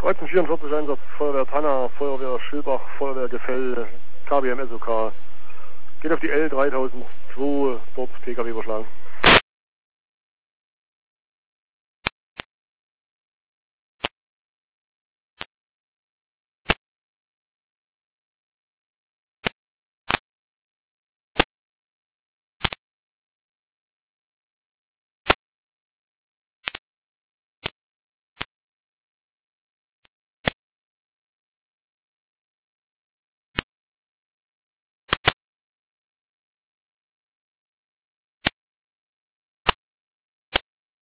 1344 Einsatz, Feuerwehr Tanner, Feuerwehr Schilbach, Feuerwehr Gefell, KBM SOK. Geht auf die L 3002, dort PKW überschlagen.